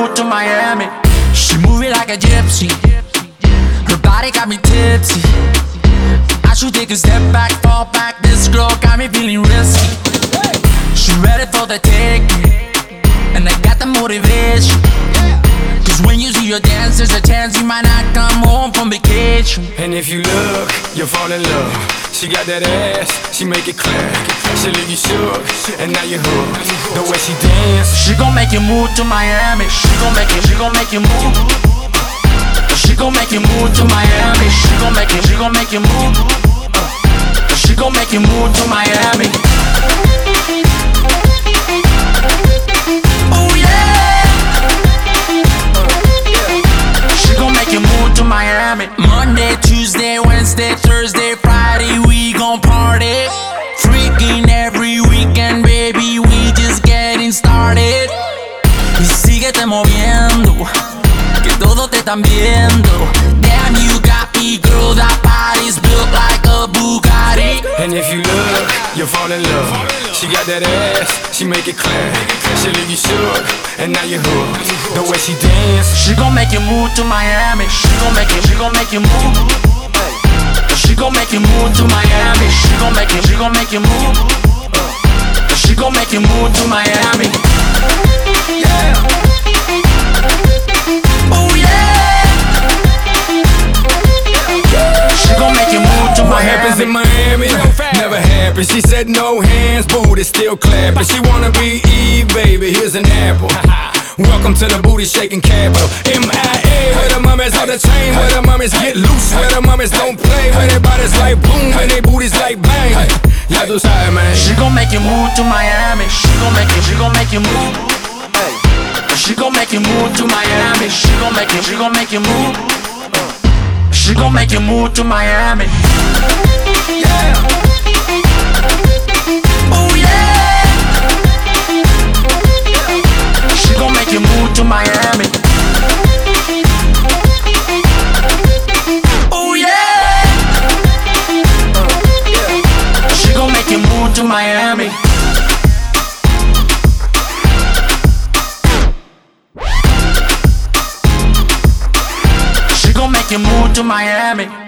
move to Miami. She moving like a gypsy. Her body got me tipsy. I should take a step back, fall back. This girl got me feeling risky. She ready for the taking, and I got the motivation. Cause when you see her dance, there's a chance you might not come home from vacation. And if you look, you'll fall in love. She got that ass, she make it clear. She leave you shook, and now you hooked. The way she dance, she gon' make you move to Miami. She gon' make you move. She gon' make you move to Miami. She gon' make you move. She gon' make you move to Miami. Oh yeah. She gon' make you move to Miami. Monday, Tuesday, Wednesday, Thursday, Friday, we gon' party. Freaking every weekend, baby, we just getting started. Y síguete moviendo, que todos te están viendo. Damn, you got me, girl, that body's built like a Bugatti. and if you look, you'll fall in love. She got that ass, she make it clear. She leave you shook, and now you hooked. The way she dance, she gon' make you move to Miami. She gon' make you move. She gon' make you move to Miami. She gon' make you move. She gon' make you move to Miami. Yeah. Oh yeah. She gon' make you move to what happens in Miami never happens. She said no hands, booty still clapping. She wanna be Eve, baby, here's an apple. Welcome to the booty shaking capital. MIA, where the mummies on the chain, where the mummies get loose, where the mummies don't play, where their bodies like boom, and their booties like bang. Ya tú sabes, man. She gon' make you move to Miami. She gon' make you move. She gon' make you move to Miami. She gon' make you move. She gon' make you move to Miami. Yeah. Oh yeah. She gon' make you move to Miami. Oh yeah. She gon' make you move to Miami. She gon' make you move to Miami.